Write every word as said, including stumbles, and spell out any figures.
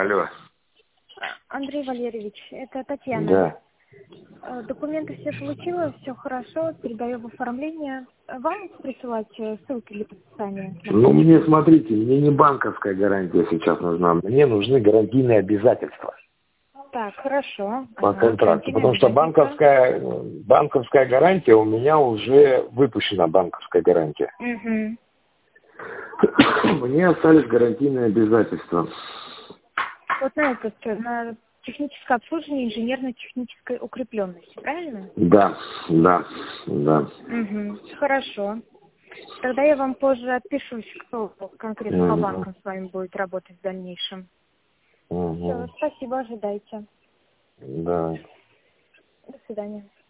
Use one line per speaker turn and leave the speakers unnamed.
Алло.
Андрей Валерьевич, это Татьяна.
Да.
Э, Документы все получила, все хорошо, передаю в оформление. Вам присылать э, ссылки для подписания?
Ну, мне, смотрите, мне не банковская гарантия сейчас нужна. Мне нужны гарантийные обязательства
Так, хорошо.
по
Ага,
контракту.
гарантийные
Потому что
обязательства.
банковская, банковская гарантия, у меня уже выпущена банковская гарантия.
Угу.
Мне остались гарантийные обязательства.
Вот на этот, э, на техническое обслуживание инженерно-технической укрепленности, правильно?
Да, да, да.
Угу. Хорошо. Тогда я вам позже отпишусь, кто конкретно по
Мгм.
банкам с вами будет работать в дальнейшем. Все,
Мгм.
спасибо, ожидайте.
Да.
До свидания.